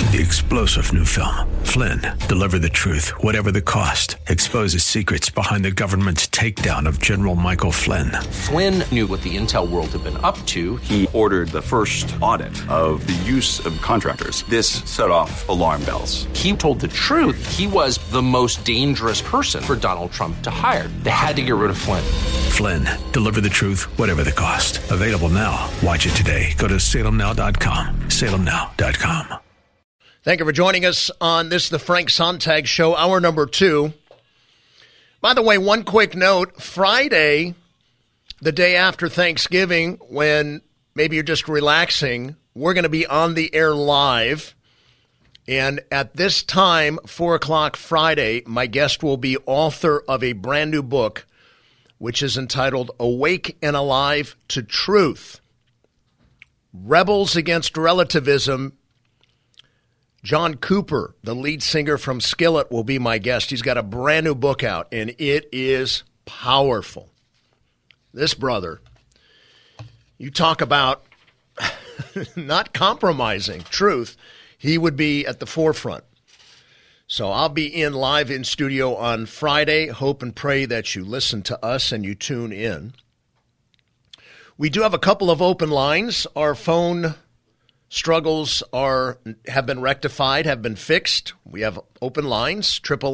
The explosive new film, Flynn, deliver the truth, whatever the cost. Exposes secrets behind the government's takedown of General Michael Flynn. Flynn knew what the intel world had been up to. He ordered the first audit of the use of contractors. This set off alarm bells. He told the truth. He was the most dangerous person for Donald Trump to hire. They had to get rid of Flynn. Flynn, deliver the truth, whatever the cost. Available now. Watch it today. Go to salemnow.com. salemnow.com. Thank you for joining us on this, the Frank Sontag Show, hour number 2. By the way, one quick note. Friday, the day after Thanksgiving, when maybe you're just relaxing, we're going to be on the air live. And at this time, 4 o'clock Friday, my guest will be author of a brand new book, which is entitled Awake and Alive to Truth. Rebels Against Relativism. John Cooper, the lead singer from Skillet, will be my guest. He's got a brand new book out, and it is powerful. This brother, you talk about not compromising truth, he would be at the forefront. So I'll be in live in studio on Friday. Hope and pray that you listen to us and you tune in. We do have a couple of open lines. Our phone struggles have been rectified, have been fixed. We have open lines,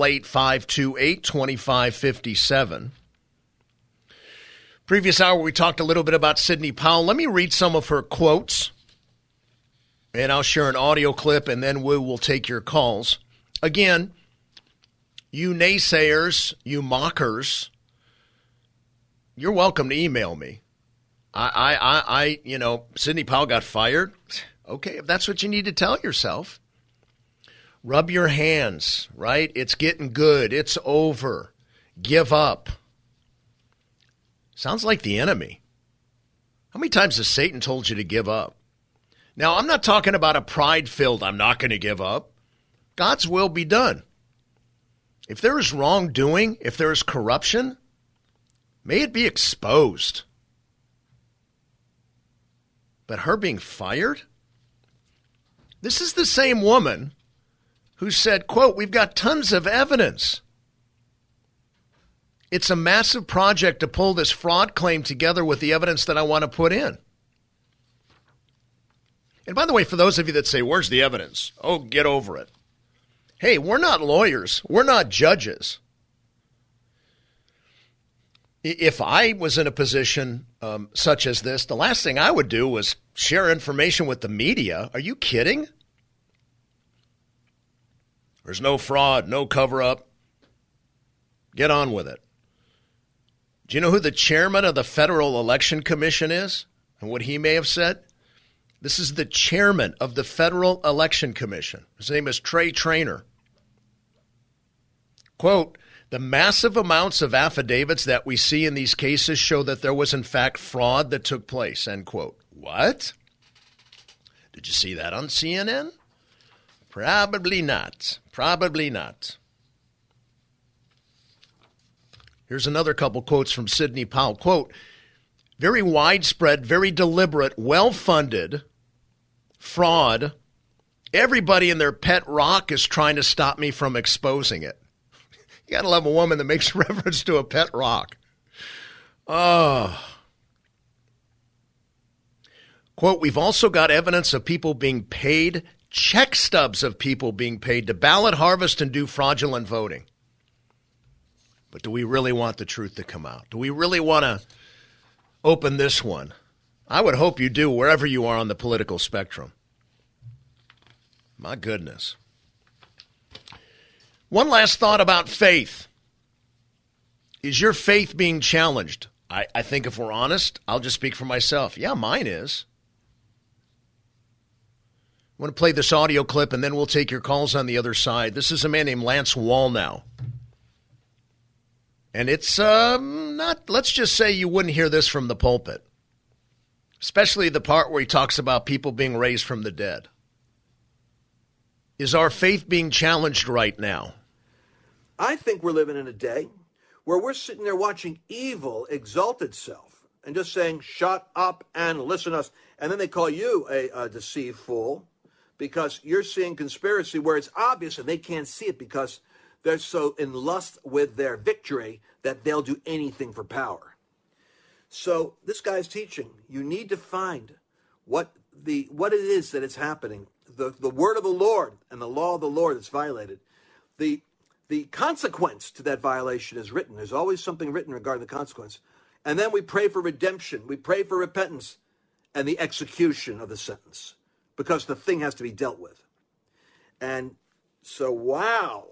888-528-2557. Previous hour, we talked a little bit about Sidney Powell. Let me read some of her quotes, and I'll share an audio clip, and then we will take your calls. Again, you naysayers, you mockers, you're welcome to email me. Sidney Powell got fired. Okay, if that's what you need to tell yourself, rub your hands, right? It's getting good. It's over. Give up. Sounds like the enemy. How many times has Satan told you to give up? Now, I'm not talking about a pride-filled, I'm not going to give up. God's will be done. If there is wrongdoing, if there is corruption, may it be exposed. But her being fired? This is the same woman who said, quote, we've got tons of evidence. It's a massive project to pull this fraud claim together with the evidence that I want to put in. And by the way, for those of you that say, where's the evidence? Oh, get over it. Hey, we're not lawyers. We're not judges. If I was in a position such as this, the last thing I would do was share information with the media. Are you kidding? There's no fraud, no cover-up. Get on with it. Do you know who the chairman of the Federal Election Commission is and what he may have said? This is the chairman of the Federal Election Commission. His name is Trey Traynor. Quote, the massive amounts of affidavits that we see in these cases show that there was, in fact, fraud that took place, end quote. What? Did you see that on CNN? Probably not. Probably not. Here's another couple quotes from Sidney Powell. Quote, very widespread, very deliberate, well-funded fraud. Everybody and their pet rock is trying to stop me from exposing it. You got to love a woman that makes reference to a pet rock. Oh. Quote, we've also got evidence of people being paid, check stubs of people being paid to ballot harvest and do fraudulent voting. But do we really want the truth to come out? Do we really want to open this one? I would hope you do wherever you are on the political spectrum. My goodness. One last thought about faith. Is your faith being challenged? I think if we're honest, I'll just speak for myself. Yeah, mine is. I want to play this audio clip, and then we'll take your calls on the other side. This is a man named Lance Wallnau. And it's not, let's just say you wouldn't hear this from the pulpit, especially the part where he talks about people being raised from the dead. Is our faith being challenged right now? I think we're living in a day where we're sitting there watching evil exalt itself and just saying, shut up and listen to us. And then they call you a deceived fool. because you're seeing conspiracy where it's obvious and they can't see it because they're so in lust with their victory that they'll do anything for power. So this guy's teaching, you need to find what it is that is happening, the word of the Lord and the law of the Lord that's violated. The consequence to that violation is written. There's always something written regarding the consequence. And then we pray for redemption. We pray for repentance and the execution of the sentence because the thing has to be dealt with. And so, wow.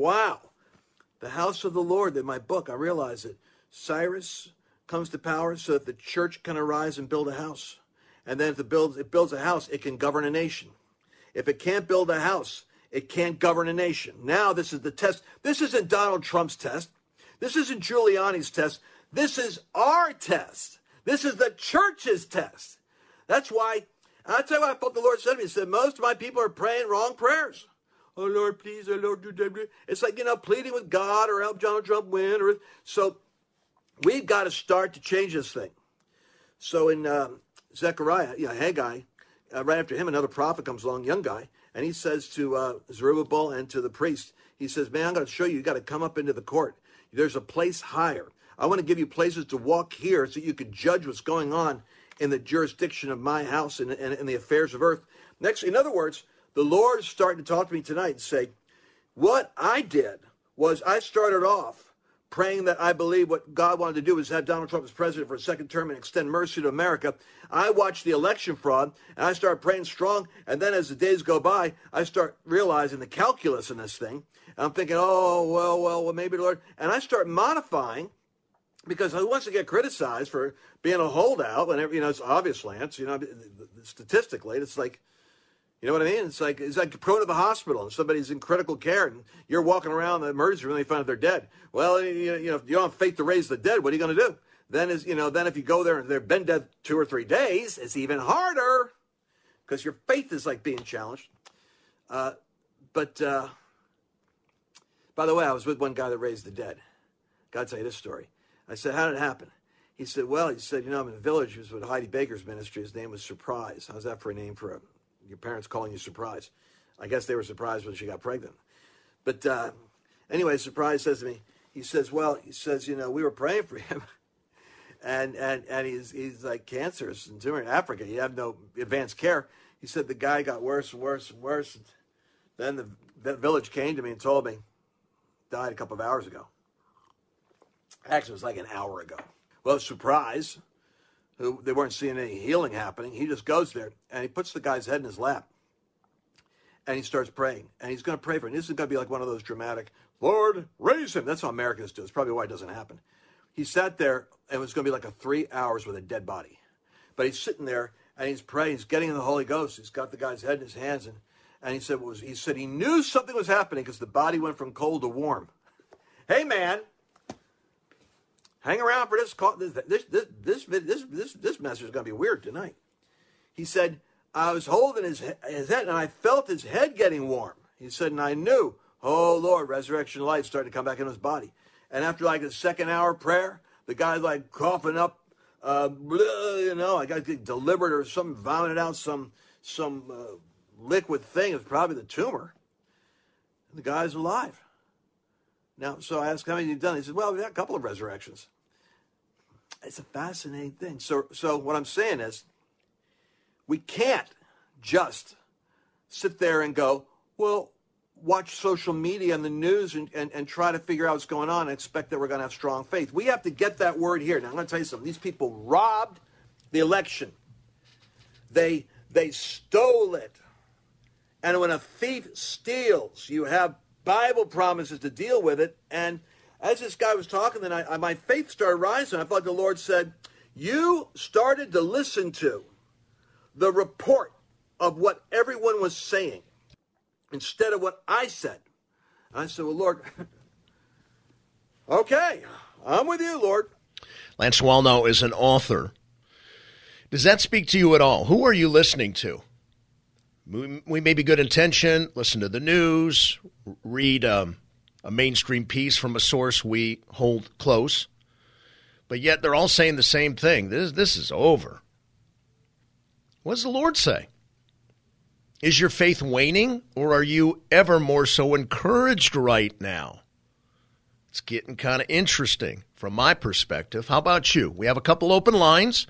The house of the Lord, in my book, I realize that Cyrus comes to power so that the church can arise and build a house. And then if it builds a house, it can govern a nation. If it can't build a house, it can't govern a nation. Now this is the test. This isn't Donald Trump's test. This isn't Giuliani's test. This is our test. This is the church's test. That's why, I'll tell you what I thought the Lord said to me. He said, most of my people are praying wrong prayers. Oh, Lord, please, oh, Lord, do that. It's like, pleading with God or help Donald Trump win. So we've got to start to change this thing. So in Zechariah, Haggai, right after him, another prophet comes along, young guy, and he says to Zerubbabel and to the priest, he says, man, I'm going to show you got to come up into the court. There's a place higher. I want to give you places to walk here so you can judge what's going on in the jurisdiction of my house and the affairs of earth. Next, in other words, the Lord is starting to talk to me tonight and say, what I did was I started off praying that I believe what God wanted to do was have Donald Trump as president for a second term and extend mercy to America. I watched the election fraud, and I started praying strong, and then as the days go by, I start realizing the calculus in this thing. And I'm thinking, well, maybe the Lord. And I start modifying, because who wants to get criticized for being a holdout? And it's obvious, Lance. Statistically, it's like, you know what I mean? It's like going to the hospital and somebody's in critical care, and you're walking around the emergency room and they find out they're dead. Well, if you don't have faith to raise the dead, what are you going to do? Then if you go there and they've been dead 2 or 3 days, it's even harder because your faith is like being challenged. But by the way, I was with one guy that raised the dead. Gotta tell you this story. I said, how did it happen? He said, I'm in a village. He was with Heidi Baker's ministry. His name was Surprise. How's that for a name for your parents calling you Surprise? I guess they were surprised when she got pregnant. But anyway, Surprise says to me, he says, we were praying for him. and he's like cancerous and tumor in Africa. You have no advanced care. He said the guy got worse and worse and worse. Then the village came to me and told me, died a couple of hours ago. Actually, it was like an hour ago. Well, Surprise, who they weren't seeing any healing happening, he just goes there and he puts the guy's head in his lap and he starts praying. And he's going to pray for him. This is going to be like one of those dramatic, Lord, raise him. That's how Americans do. It's probably why it doesn't happen. He sat there and it was going to be like 3 hours with a dead body. But he's sitting there and he's praying. He's getting in the Holy Ghost. He's got the guy's head in his hands. And he said he knew something was happening because the body went from cold to warm. Hey, man. Hang around for this message is going to be weird tonight. He said, I was holding his head and I felt his head getting warm. He said, and I knew, oh Lord, resurrection life started to come back into his body. And after like a second hour prayer, the guy's like coughing up, I got to get delivered or something, vomited out some liquid thing. It was probably the tumor. And the guy's alive. Now, so I asked how many you've done. He said, well, we've had a couple of resurrections. It's a fascinating thing. So what I'm saying is, we can't just sit there and go, well, watch social media and the news and try to figure out what's going on and expect that we're going to have strong faith. We have to get that word here. Now, I'm going to tell you something. These people robbed the election. They stole it. And when a thief steals, you have Bible promises to deal with it. And as this guy was talking, then my faith started rising. I felt like the Lord said, you started to listen to the report of what everyone was saying instead of what I said. And I said, well, Lord, okay, I'm with you, Lord. Lance Wallnau is an author. Does that speak to you at all? Who are you listening to? We may be good intention, listen to the news, read a mainstream piece from a source we hold close, but yet they're all saying the same thing. This is over. What does the Lord say? Is your faith waning, or are you ever more so encouraged right now? It's getting kind of interesting from my perspective. How about you? We have a couple open lines,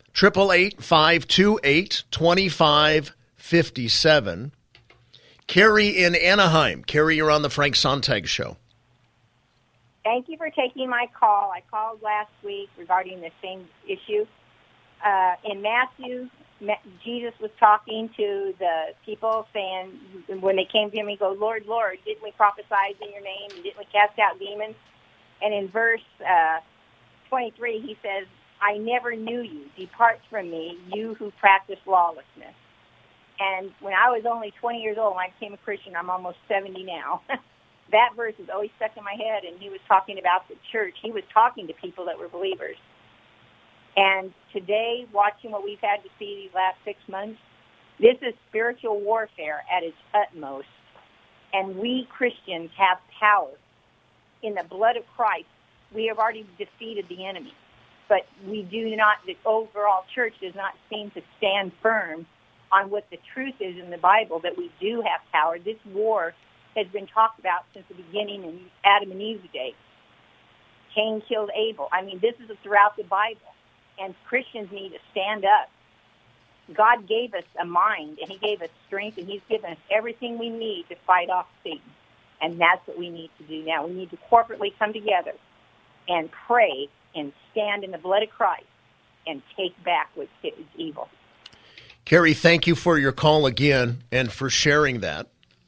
888-528-2557. Carrie in Anaheim. Carrie, you're on the Frank Sontag Show. Thank you for taking my call. I called last week regarding the same issue. In Matthew, Jesus was talking to the people saying, when they came to him, he goes, Lord, Lord, didn't we prophesy in your name? Didn't we cast out demons? And in verse 23, he says, I never knew you. Depart from me, you who practice lawlessness. And when I was only 20 years old, when I became a Christian, I'm almost 70 now. That verse is always stuck in my head, and he was talking about the church. He was talking to people that were believers. And today, watching what we've had to see these last 6 months, this is spiritual warfare at its utmost. And we Christians have power. In the blood of Christ, we have already defeated the enemy. But we do not, the overall church does not seem to stand firm on what the truth is in the Bible, that we do have power. This war has been talked about since the beginning in Adam and Eve's day. Cain killed Abel. I mean, this is throughout the Bible. And Christians need to stand up. God gave us a mind, and he gave us strength, and he's given us everything we need to fight off Satan. And that's what we need to do now. We need to corporately come together and pray and stand in the blood of Christ and take back what is evil. Carrie, thank you for your call again and for sharing that.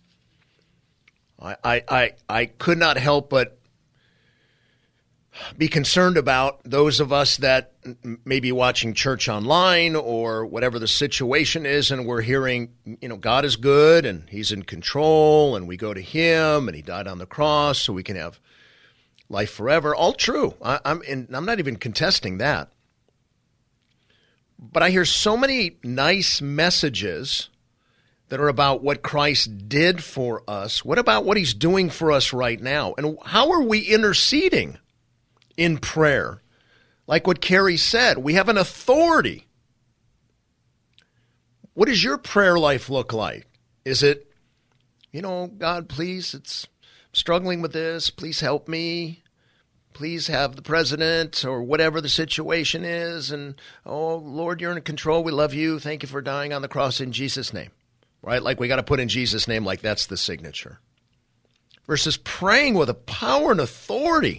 I could not help but be concerned about those of us that may be watching church online or whatever the situation is, and we're hearing, God is good and he's in control, and we go to him and he died on the cross so we can have life forever. All true. I'm not even contesting that. But I hear so many nice messages that are about what Christ did for us. What about what he's doing for us right now? And how are we interceding in prayer? Like what Carrie said, we have an authority. What does your prayer life look like? Is it, God, please, I'm struggling with this. Please help me. Please have the president or whatever the situation is. And, oh, Lord, you're in control. We love you. Thank you for dying on the cross in Jesus' name. Right? Like we got to put in Jesus' name like that's the signature. Versus praying with a power and authority.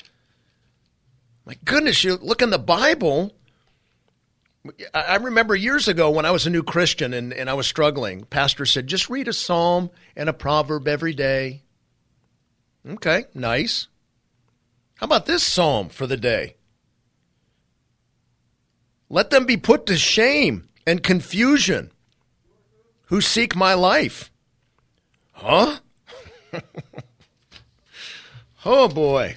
My goodness, you look in the Bible. I remember years ago when I was a new Christian and I was struggling, pastor said, just read a psalm and a proverb every day. Okay, nice. How about this psalm for the day? Let them be put to shame and confusion who seek my life. Huh? Oh, boy.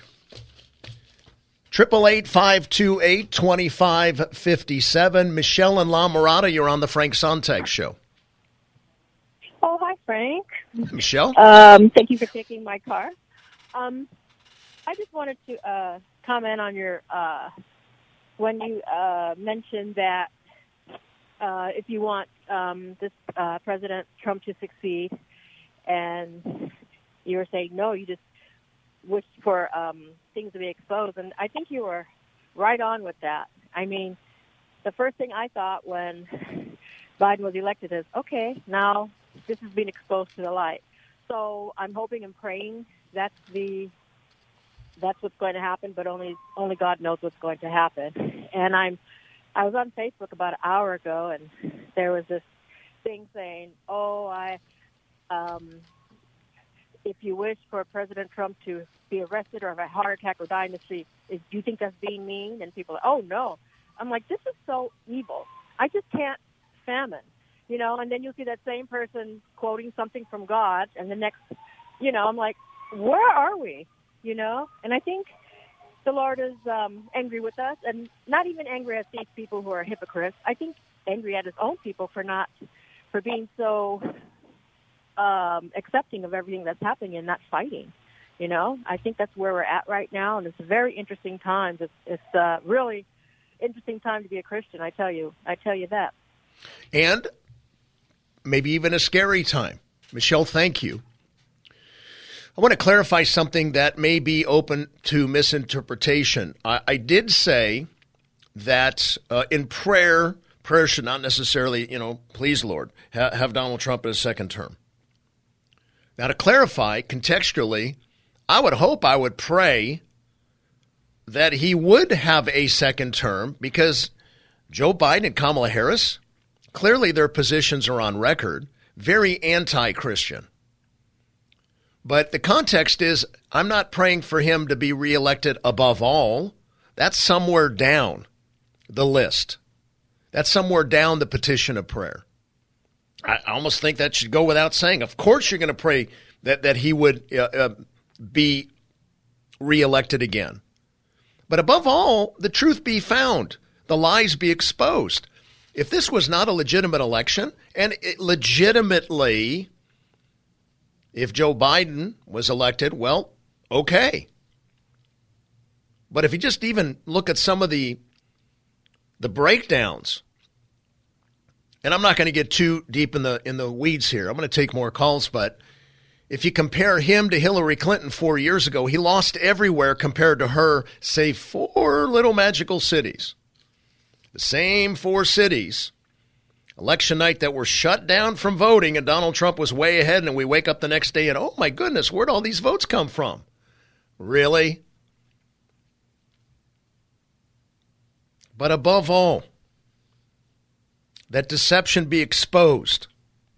888-528-2557. Michelle and La Mirada, you're on the Frank Sontag Show. Oh, hi, Frank. Michelle? Thank you for taking my car. I just wanted to comment on your when you mentioned that if you want this President Trump to succeed, and you were saying no, you just wish for things to be exposed, and I think you were right on with that. I mean, the first thing I thought when Biden was elected is, okay, now this has been exposed to the light. So I'm hoping and praying that's what's going to happen, but only God knows what's going to happen. And I was on Facebook about an hour ago, and there was this thing saying, if you wish for President Trump to be arrested or have a heart attack or die in the street, do you think that's being mean? And people are, oh, no. I'm like, this is so evil. I just can't fathom, and then you'll see that same person quoting something from God, and the next, I'm like, where are we? And I think the Lord is angry with us, and not even angry at these people who are hypocrites. I think angry at his own people for being so accepting of everything that's happening and not fighting. I think that's where we're at right now, and it's very interesting times. It's really interesting time to be a Christian. I tell you that. And maybe even a scary time. Michelle, thank you. I want to clarify something that may be open to misinterpretation. I did say that in prayer should not necessarily, please, Lord, have Donald Trump in his second term. Now, to clarify contextually, I would pray that he would have a second term because Joe Biden and Kamala Harris, clearly their positions are on record, very anti-Christian. But the context is, I'm not praying for him to be reelected above all. That's somewhere down the list. That's somewhere down the petition of prayer. I almost think that should go without saying. Of course you're going to pray that he would be reelected again. But above all, the truth be found, the lies be exposed. If this was not a legitimate election, and legitimately, if Joe Biden was elected, well, okay. But if you just even look at some of the breakdowns, and I'm not going to get too deep in the weeds here. I'm going to take more calls, but if you compare him to Hillary Clinton 4 years ago, he lost everywhere compared to her, save 4 little magical cities. The same 4 cities, election night, that were shut down from voting, and Donald Trump was way ahead, and we wake up the next day and, oh my goodness, where'd all these votes come from? Really? But above all, that deception be exposed.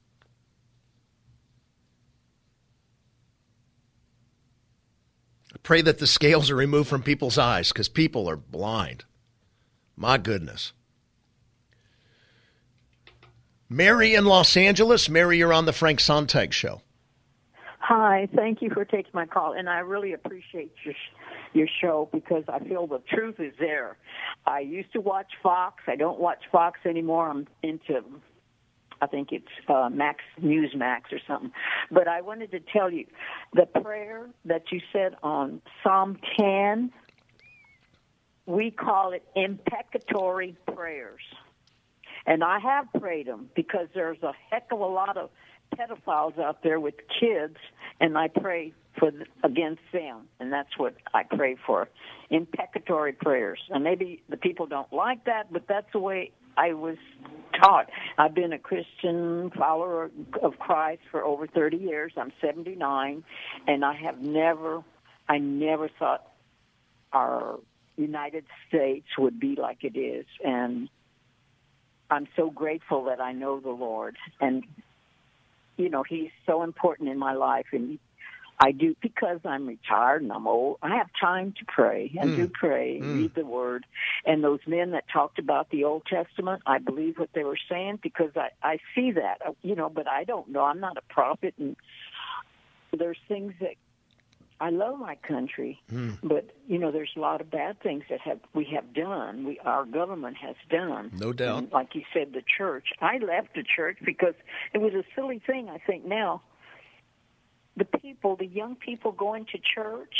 I pray that the scales are removed from people's eyes because people are blind. My goodness. Mary in Los Angeles. Mary, you're on the Frank Sontag Show. Hi, thank you for taking my call, and I really appreciate your show because I feel the truth is there. I used to watch Fox. I don't watch Fox anymore. I'm into, I think it's Newsmax or something. But I wanted to tell you, the prayer that you said on Psalm 10, we call it imprecatory prayers. And I have prayed them because there's a heck of a lot of pedophiles out there with kids, and I pray against them, and that's what I pray for, imprecatory prayers. And maybe the people don't like that, but that's the way I was taught. I've been a Christian follower of Christ for over 30 years. I'm 79, and I never thought our United States would be like it is, and I'm so grateful that I know the Lord, and He's so important in my life, and I do, because I'm retired and I'm old, I have time to pray and do pray, read the Word. And those men that talked about the Old Testament, I believe what they were saying because I see that, but I don't know. I'm not a prophet, and there's things that I love my country, but, there's a lot of bad things that we have done, our government has done. No doubt. And like you said, the church. I left the church because it was a silly thing, I think, now. The young people going to church,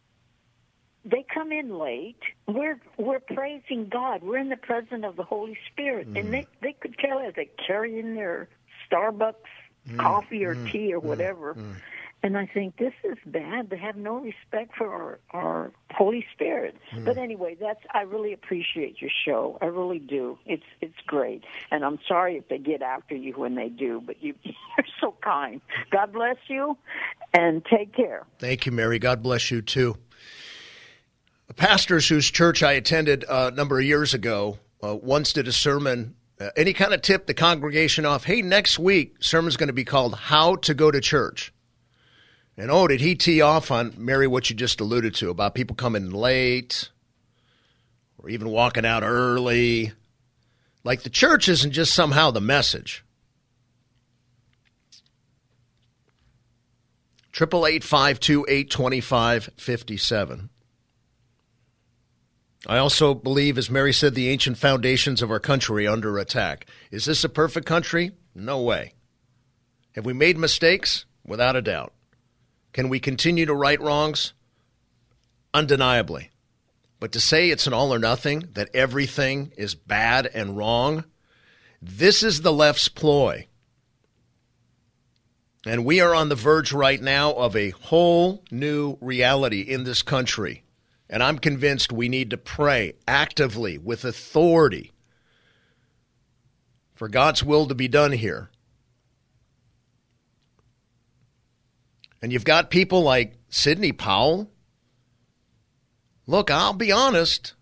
they come in late. We're praising God. We're in the presence of the Holy Spirit. And they could care less. They carry in their Starbucks coffee or tea or whatever. And I think this is bad. They have no respect for our Holy Spirit. But anyway, I really appreciate your show. I really do. It's great. And I'm sorry if they get after you when they do, but you're so kind. God bless you, and take care. Thank you, Mary. God bless you, too. Pastors whose church I attended a number of years ago once did a sermon, and he kind of tipped the congregation off, hey, next week, sermon's going to be called How to Go to Church. And did he tee off on, Mary, what you just alluded to, about people coming late or even walking out early. Like the church isn't just somehow the message. 888-528-2557. I also believe, as Mary said, the ancient foundations of our country are under attack. Is this a perfect country? No way. Have we made mistakes? Without a doubt. Can we continue to right wrongs? Undeniably. But to say it's an all or nothing, that everything is bad and wrong, this is the left's ploy. And we are on the verge right now of a whole new reality in this country. And I'm convinced we need to pray actively with authority for God's will to be done here. And you've got people like Sidney Powell. Look, I'll be honest.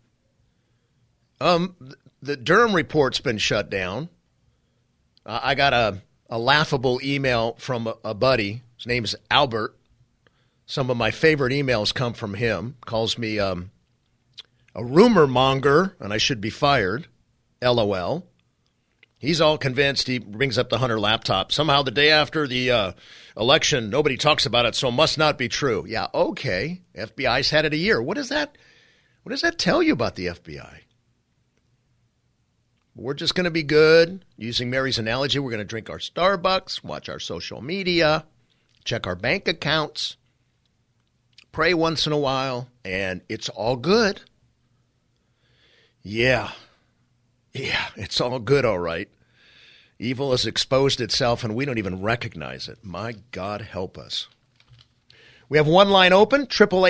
The Durham report's been shut down. I got a laughable email from a buddy. His name's Albert. Some of my favorite emails come from him. Calls me a rumor monger, and I should be fired. LOL. He's all convinced. He brings up the Hunter laptop. Somehow the day after the election, nobody talks about it, so it must not be true. Yeah, okay. FBI's had it a year. What does that tell you about the FBI? We're just going to be good. Using Mary's analogy, we're going to drink our Starbucks, watch our social media, check our bank accounts, pray once in a while, and it's all good. Yeah, it's all good, all right. Evil has exposed itself, and we don't even recognize it. My God, help us. We have one line open,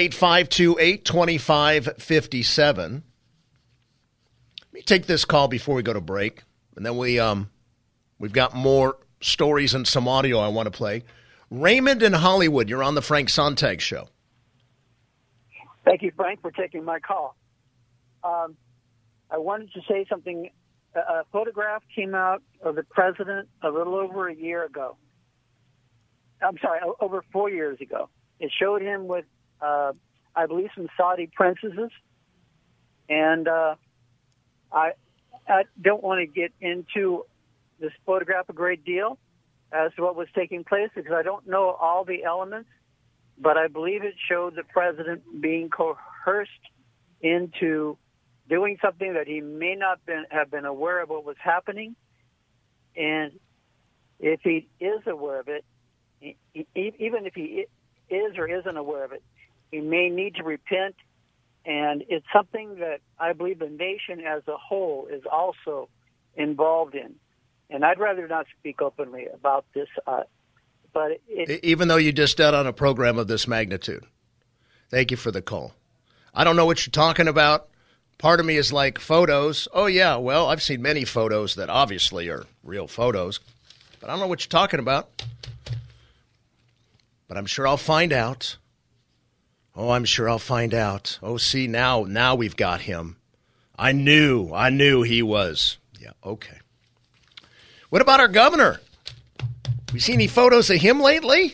888-528-2557. Let me take this call before we go to break, and then we've got more stories and some audio I want to play. Raymond in Hollywood, you're on the Frank Sontag Show. Thank you, Frank, for taking my call. I wanted to say something. A photograph came out of the president a little over a year ago. I'm sorry, over 4 years ago. It showed him with, I believe, some Saudi princesses, and I don't want to get into this photograph a great deal as to what was taking place because I don't know all the elements, but I believe it showed the president being coerced into doing something that he may not have been aware of what was happening. And if he is aware of it, even if he is or isn't aware of it, he may need to repent. And it's something that I believe the nation as a whole is also involved in. And I'd rather not speak openly about this, but even though you just did on a program of this magnitude. Thank you for the call. I don't know what you're talking about. Part of me is like photos. Oh, yeah, well, I've seen many photos that obviously are real photos. But I don't know what you're talking about. But I'm sure I'll find out. Oh, I'm sure I'll find out. Oh, see, now we've got him. I knew he was. Yeah, okay. What about our governor? We see any photos of him lately?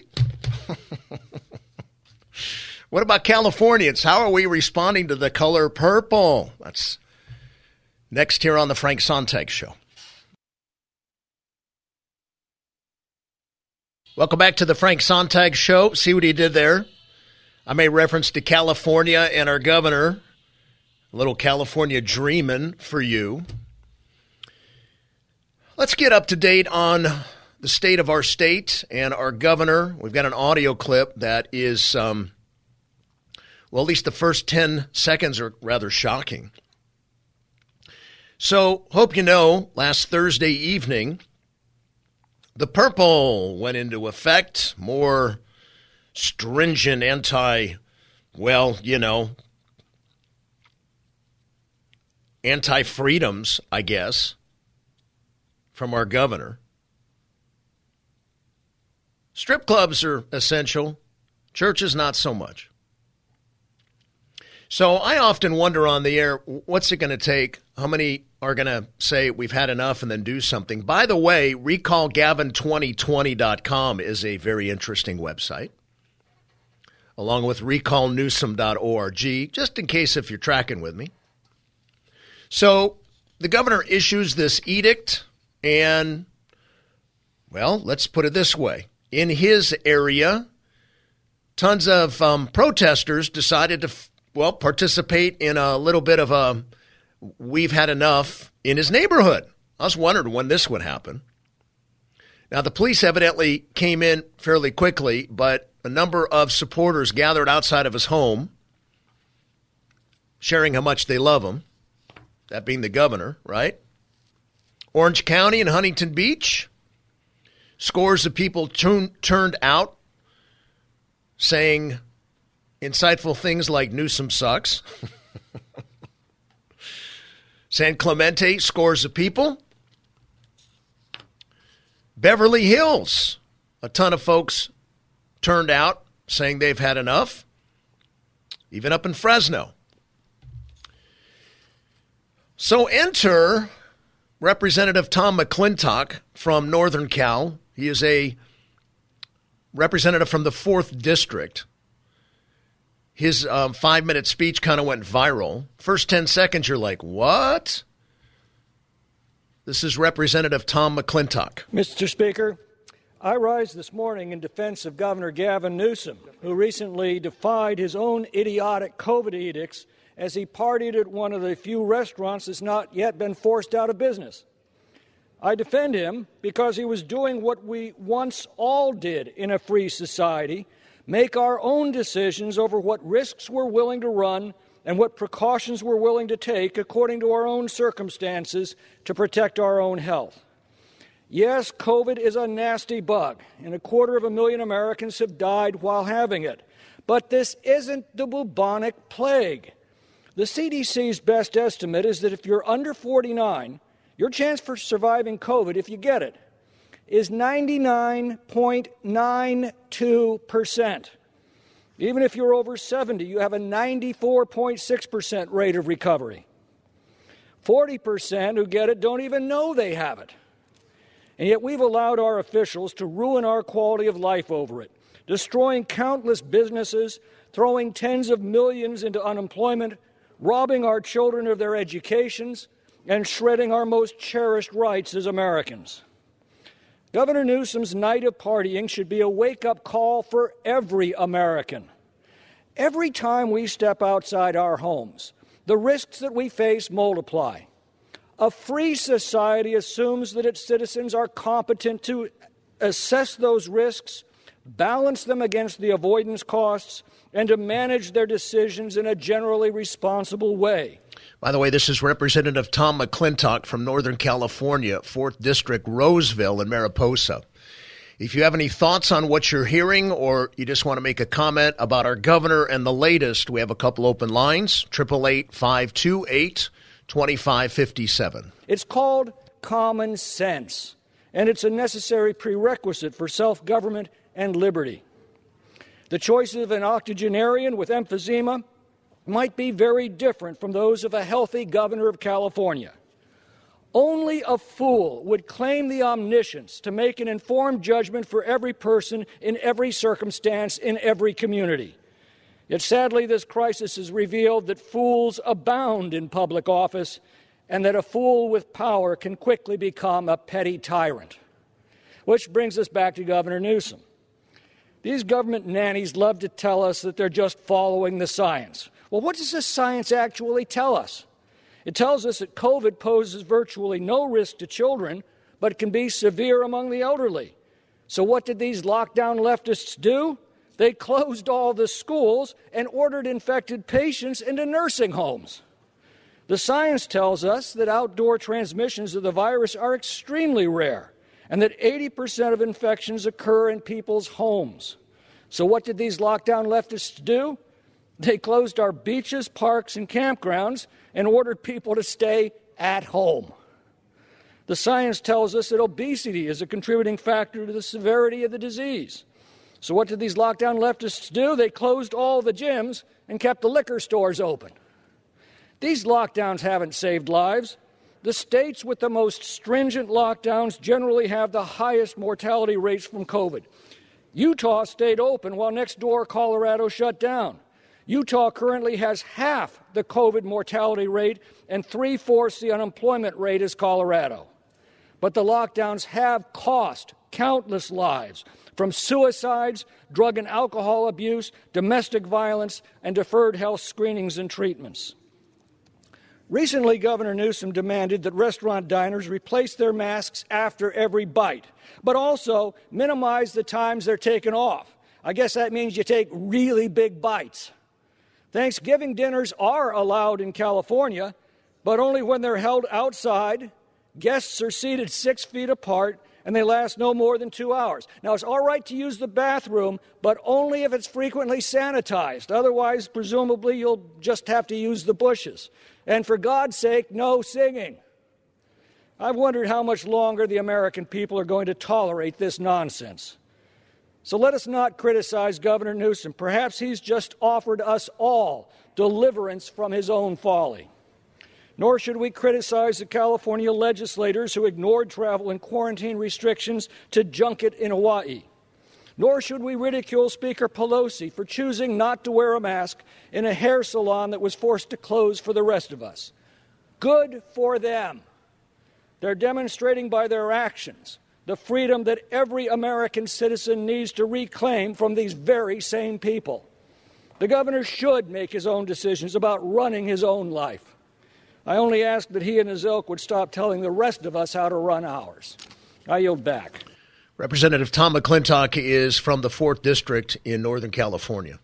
What about Californians? How are we responding to the color purple? That's next here on the Frank Sontag Show. Welcome back to the Frank Sontag Show. See what he did there? I made reference to California and our governor. A little California dreaming for you. Let's get up to date on the state of our state and our governor. We've got an audio clip that is, well, at least the first 10 seconds are rather shocking. So, hope you know, last Thursday evening, the purple went into effect. More stringent anti-freedoms, I guess, from our governor. Strip clubs are essential. Churches, not so much. So I often wonder on the air, what's it going to take? How many are going to say we've had enough and then do something? By the way, recallgavin2020.com is a very interesting website, along with recallnewsom.org, just in case if you're tracking with me. So the governor issues this edict, and, well, let's put it this way. In his area, tons of protesters decided to, participate in a little bit of a we've had enough in his neighborhood. I was wondering when this would happen. Now, the police evidently came in fairly quickly, but a number of supporters gathered outside of his home, sharing how much they love him, that being the governor, right? Orange County and Huntington Beach, Scores of people turned out saying insightful things like Newsom sucks. San Clemente, scores of people. Beverly Hills, a ton of folks turned out saying they've had enough. Even up in Fresno. So enter Representative Tom McClintock from Northern Cal. He is a representative from the 4th District. His 5-minute speech kind of went viral. First 10 seconds, you're like, what? This is Representative Tom McClintock. Mr. Speaker, I rise this morning in defense of Governor Gavin Newsom, who recently defied his own idiotic COVID edicts as he partied at one of the few restaurants that's not yet been forced out of business. I defend him because he was doing what we once all did in a free society, make our own decisions over what risks we're willing to run and what precautions we're willing to take according to our own circumstances to protect our own health. Yes, COVID is a nasty bug, and 250,000 Americans have died while having it. But this isn't the bubonic plague. The CDC's best estimate is that if you're under 49, your chance for surviving COVID, if you get it, is 99.92%. Even if you're over 70, you have a 94.6% rate of recovery. 40% who get it don't even know they have it. And yet we've allowed our officials to ruin our quality of life over it, destroying countless businesses, throwing tens of millions into unemployment, robbing our children of their educations, and shredding our most cherished rights as Americans. Governor Newsom's night of partying should be a wake-up call for every American. Every time we step outside our homes, the risks that we face multiply. A free society assumes that its citizens are competent to assess those risks, balance them against the avoidance costs, and to manage their decisions in a generally responsible way. By the way, this is Representative Tom McClintock from Northern California, 4th District, Roseville and Mariposa. If you have any thoughts on what you're hearing or you just want to make a comment about our governor and the latest, we have a couple open lines, 888-528-2557. It's called common sense, and it's a necessary prerequisite for self-government and liberty. The choice of an octogenarian with emphysema might be very different from those of a healthy governor of California. Only a fool would claim the omniscience to make an informed judgment for every person in every circumstance in every community. Yet sadly, this crisis has revealed that fools abound in public office and that a fool with power can quickly become a petty tyrant. Which brings us back to Governor Newsom. These government nannies love to tell us that they're just following the science. Well, what does the science actually tell us? It tells us that COVID poses virtually no risk to children, but can be severe among the elderly. So what did these lockdown leftists do? They closed all the schools and ordered infected patients into nursing homes. The science tells us that outdoor transmissions of the virus are extremely rare and that 80% of infections occur in people's homes. So what did these lockdown leftists do? They closed our beaches, parks, and campgrounds and ordered people to stay at home. The science tells us that obesity is a contributing factor to the severity of the disease. So what did these lockdown leftists do? They closed all the gyms and kept the liquor stores open. These lockdowns haven't saved lives. The states with the most stringent lockdowns generally have the highest mortality rates from COVID. Utah stayed open while next door Colorado shut down. Utah currently has half the COVID mortality rate and 3/4 the unemployment rate as Colorado. But the lockdowns have cost countless lives, from suicides, drug and alcohol abuse, domestic violence, and deferred health screenings and treatments. Recently, Governor Newsom demanded that restaurant diners replace their masks after every bite, but also minimize the times they're taken off. I guess that means you take really big bites. Thanksgiving dinners are allowed in California, but only when they're held outside, guests are seated 6 feet apart, and they last no more than 2 hours. Now, it's all right to use the bathroom, but only if it's frequently sanitized. Otherwise, presumably, you'll just have to use the bushes. And for God's sake, no singing. I've wondered how much longer the American people are going to tolerate this nonsense. So let us not criticize Governor Newsom. Perhaps he's just offered us all deliverance from his own folly. Nor should we criticize the California legislators who ignored travel and quarantine restrictions to junket in Hawaii. Nor should we ridicule Speaker Pelosi for choosing not to wear a mask in a hair salon that was forced to close for the rest of us. Good for them. They're demonstrating by their actions the freedom that every American citizen needs to reclaim from these very same people. The governor should make his own decisions about running his own life. I only ask that he and his ilk would stop telling the rest of us how to run ours. I yield back. Representative Tom McClintock is from the 4th District in Northern California.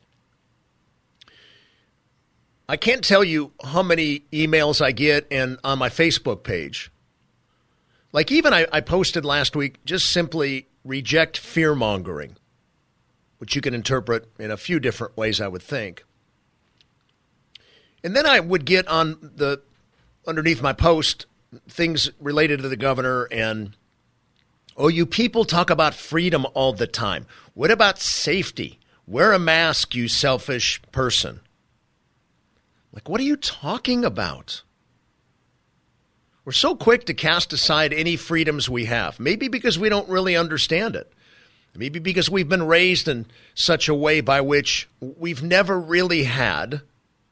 I can't tell you how many emails I get and on my Facebook page. Like even I posted last week, just simply reject fear-mongering, which you can interpret in a few different ways, I would think. And then I would get on underneath my post things related to the governor and, oh, you people talk about freedom all the time. What about safety? Wear a mask, you selfish person. Like, what are you talking about? We're so quick to cast aside any freedoms we have, maybe because we don't really understand it. Maybe because we've been raised in such a way by which we've never really had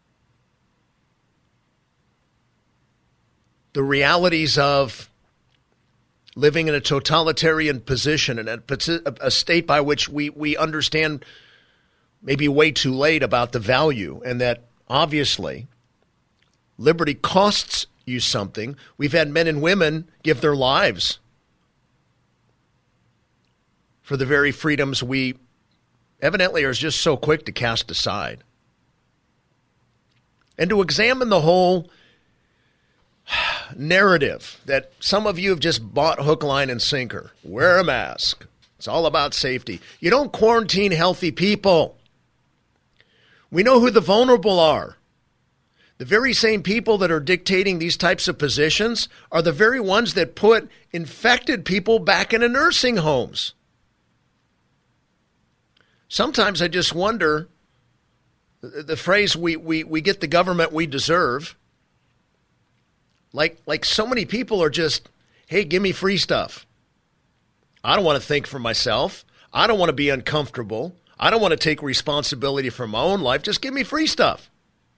the realities of living in a totalitarian position and a state by which we understand maybe way too late about the value, and that obviously liberty costs you something. We've had men and women give their lives for the very freedoms we evidently are just so quick to cast aside. And to examine the whole narrative that some of you have just bought hook, line, and sinker. Wear a mask. It's all about safety. You don't quarantine healthy people. We know who the vulnerable are. The very same people that are dictating these types of positions are the very ones that put infected people back into nursing homes. Sometimes I just wonder, the phrase, we get the government we deserve. Like so many people are just, hey, give me free stuff. I don't want to think for myself. I don't want to be uncomfortable. I don't want to take responsibility for my own life. Just give me free stuff.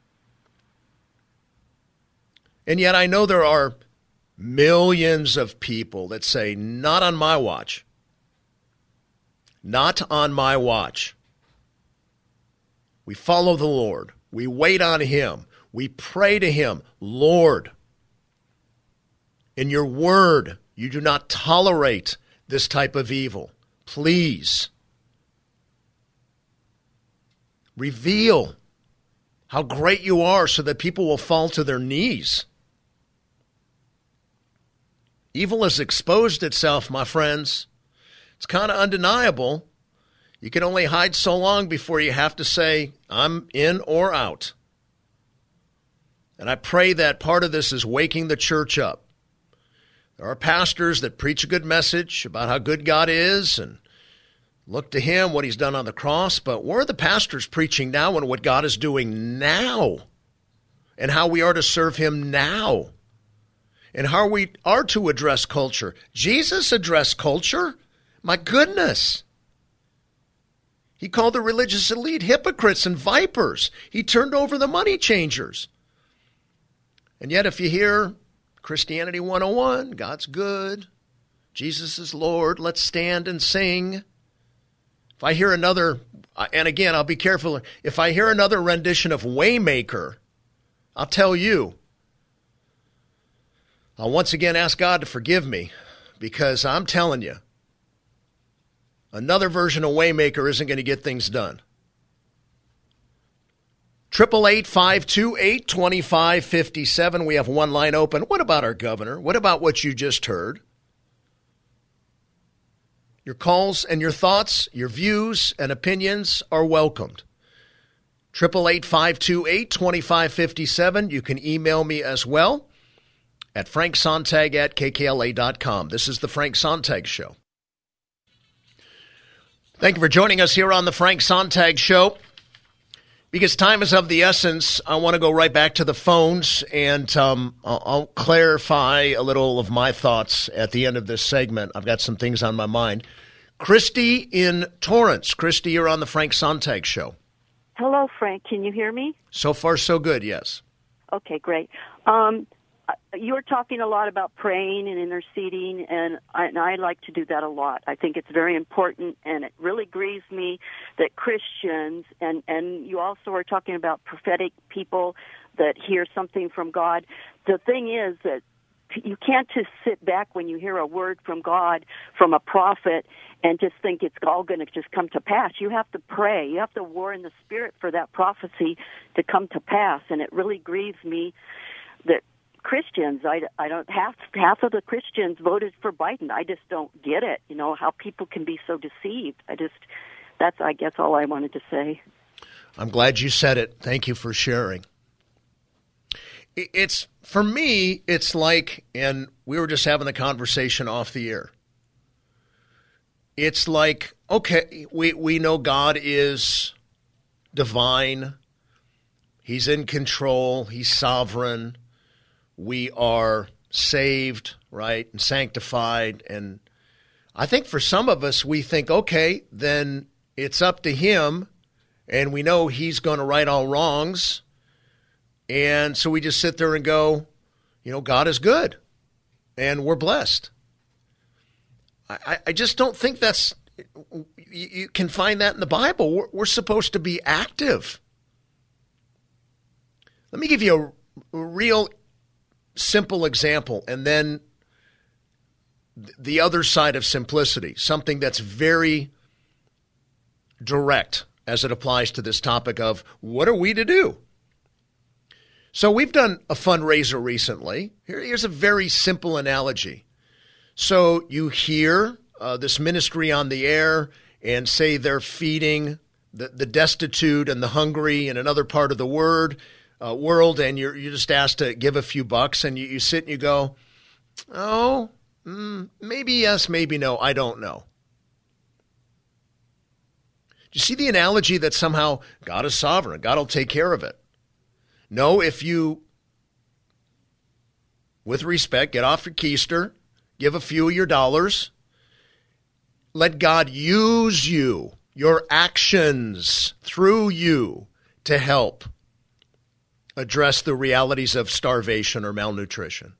And yet I know there are millions of people that say, not on my watch. Not on my watch. We follow the Lord. We wait on him. We pray to him. Lord, in your word, you do not tolerate this type of evil. Please reveal how great you are so that people will fall to their knees. Evil has exposed itself, my friends. It's kind of undeniable. You can only hide so long before you have to say, I'm in or out. And I pray that part of this is waking the church up. There are pastors that preach a good message about how good God is and look to him, what he's done on the cross. But where are the pastors preaching now and what God is doing now? And how we are to serve him now? And how we are to address culture? Jesus addressed culture. My goodness. He called the religious elite hypocrites and vipers. He turned over the money changers. And yet if you hear Christianity 101, God's good, Jesus is Lord, let's stand and sing. If I hear another, and again, I'll be careful, if I hear another rendition of Waymaker, I'll tell you, I'll once again ask God to forgive me, because I'm telling you, another version of Waymaker isn't going to get things done. 888-528-2557. We have one line open. What about our governor? What about what you just heard? Your calls and your thoughts, your views and opinions are welcomed. 888-528-2557. You can email me as well at franksontag@kkla.com. This is the Frank Sontag Show. Thank you for joining us here on the Frank Sontag Show. Because time is of the essence, I want to go right back to the phones, and I'll clarify a little of my thoughts at the end of this segment. I've got some things on my mind. Christy in Torrance. Christy, you're on the Frank Sontag Show. Hello, Frank. Can you hear me? So far, so good, yes. Okay, great. You were talking a lot about praying and interceding, and I like to do that a lot. I think it's very important, and it really grieves me that Christians, and you also were talking about prophetic people that hear something from God. The thing is that you can't just sit back when you hear a word from God, from a prophet, and just think it's all going to just come to pass. You have to pray. You have to war in the Spirit for that prophecy to come to pass, and it really grieves me that Christians, I don't, half of the Christians voted for Biden. I just don't get it, how people can be so deceived. That's, I guess, all I wanted to say. I'm glad you said it. Thank you for sharing. For me, it's like, and we were just having the conversation off the air. It's like, okay, we know God is divine. He's in control. He's sovereign. We are saved, right, and sanctified. And I think for some of us, we think, okay, then it's up to him, and we know he's going to right all wrongs. And so we just sit there and go, God is good, and we're blessed. I just don't think that's – you can find that in the Bible. We're supposed to be active. Let me give you a real simple example, and then the other side of simplicity, something that's very direct as it applies to this topic of what are we to do? So we've done a fundraiser recently. Here's a very simple analogy. So you hear this ministry on the air and say they're feeding the destitute and the hungry in another part of the world, and you're just asked to give a few bucks, and you sit and you go, maybe yes, maybe no, I don't know. Do you see the analogy that somehow God is sovereign, God will take care of it? No, if you, with respect, get off your keister, give a few of your dollars, let God use you, your actions through you to help address the realities of starvation or malnutrition.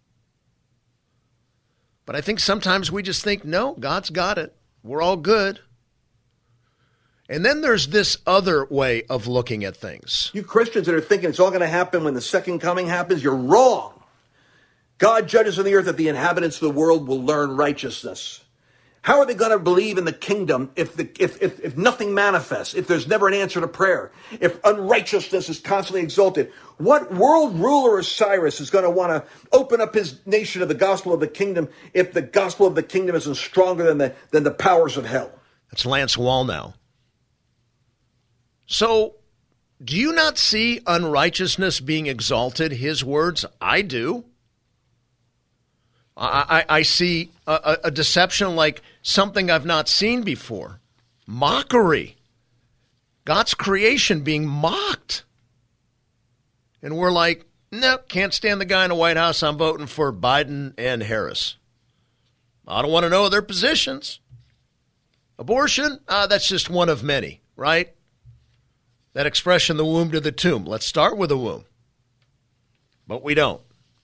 But I think sometimes we just think, no, God's got it. We're all good. And then there's this other way of looking at things. You Christians that are thinking it's all going to happen when the second coming happens, you're wrong. God judges on the earth that the inhabitants of the world will learn righteousness. How are they going to believe in the kingdom if nothing manifests, if there's never an answer to prayer, if unrighteousness is constantly exalted? What world ruler is Cyrus is going to want to open up his nation to the gospel of the kingdom if the gospel of the kingdom isn't stronger than the powers of hell? That's Lance Wallnau. So, do you not see unrighteousness being exalted? His words, I do. I see a deception like something I've not seen before. Mockery. God's creation being mocked. And we're like, no, can't stand the guy in the White House. I'm voting for Biden and Harris. I don't want to know their positions. Abortion, that's just one of many, right? That expression, the womb to the tomb. Let's start with the womb. But we don't.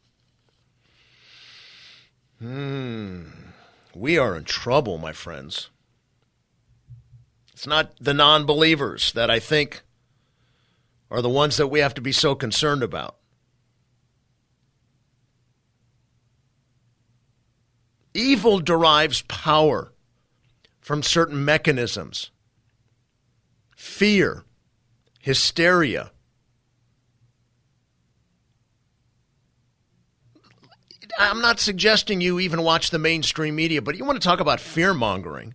We are in trouble, my friends. It's not the non-believers that I think are the ones that we have to be so concerned about. Evil derives power from certain mechanisms. Fear, hysteria. I'm not suggesting you even watch the mainstream media, but you want to talk about fear-mongering.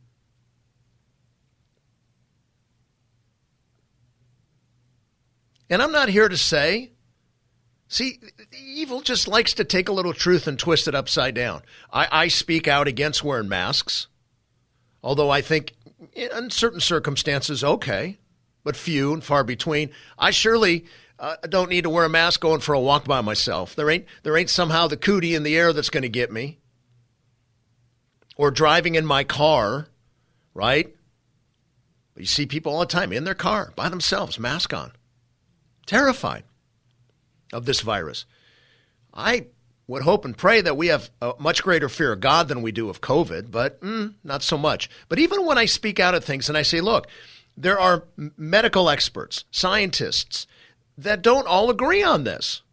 And I'm not here to say, see, evil just likes to take a little truth and twist it upside down. I speak out against wearing masks, although I think in certain circumstances, okay, but few and far between. I surely don't need to wear a mask going for a walk by myself. There ain't somehow the cootie in the air that's going to get me. Or driving in my car, right? But you see people all the time in their car by themselves, mask on. Terrified of this virus. I would hope and pray that we have a much greater fear of God than we do of COVID, but not so much. But even when I speak out at things and I say, look, there are medical experts, scientists, that don't all agree on this.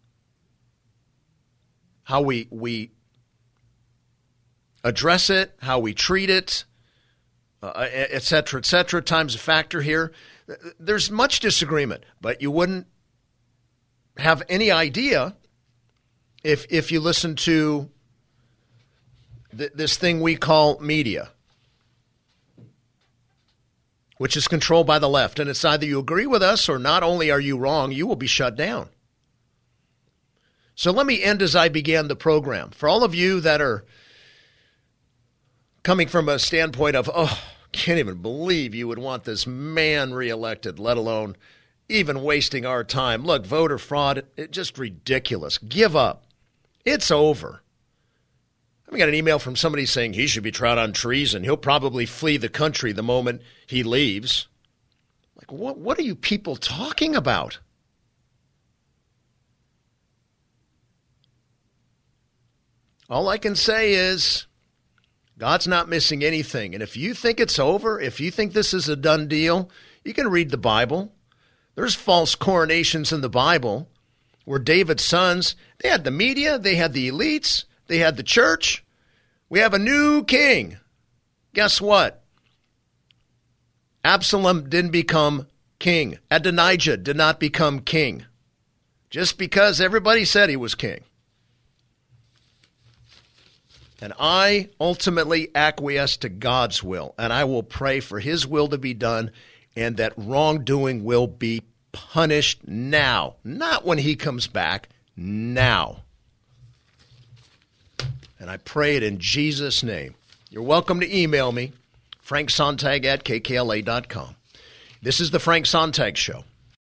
How we address it, how we treat it, et cetera, time's a factor here. There's much disagreement, but you wouldn't have any idea if you listen to this thing we call media, which is controlled by the left. And it's either you agree with us or not only are you wrong, you will be shut down. So let me end as I began the program. For all of you that are coming from a standpoint of, can't even believe you would want this man reelected, let alone even wasting our time. Look, voter fraud, it's just ridiculous. Give up. It's over. I got an email from somebody saying he should be tried on treason. He'll probably flee the country the moment he leaves. Like, what are you people talking about? All I can say is God's not missing anything. And if you think it's over, if you think this is a done deal, you can read the Bible. There's false coronations in the Bible where David's sons, they had the media, they had the elites, they had the church. We have a new king. Guess what? Absalom didn't become king. Adonijah did not become king just because everybody said he was king. And I ultimately acquiesce to God's will, and I will pray for his will to be done and that wrongdoing will be punished now, not when he comes back, now. And I pray it in Jesus' name. You're welcome to email me, franksontag@kkla.com. This is the Frank Sontag Show.